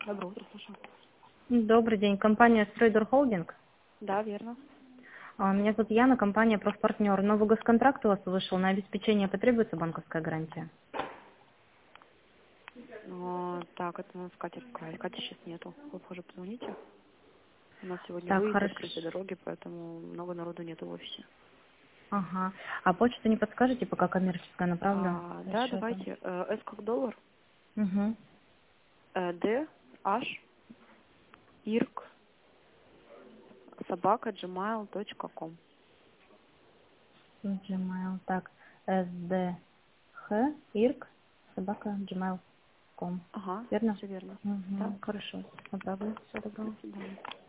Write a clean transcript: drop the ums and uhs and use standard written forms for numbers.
Доброе утро, слушаю. Добрый день. Компания Стройдер Холдинг. Да, верно. Меня зовут Яна, компания «Профпартнер». Новый госконтракт у вас вышел. На обеспечение потребуется банковская гарантия? Так, это у нас Катя край. Кати сейчас нету. Вы позже позвоните. У нас сегодня Так, выезд, хорошо. закрытие дороги, поэтому много народу нету в офисе. Ага. А почту не подскажете, пока коммерческая направлю Да, расчета? давайте. С как доллар. Угу. Д, H, ирк, собака, gmail.com. Gmail. Так, sdh, irk, собака, gmail.com. Ага, Верно? все верно. Да, Угу. Хорошо. Направлю. Всего до доброго. свидания.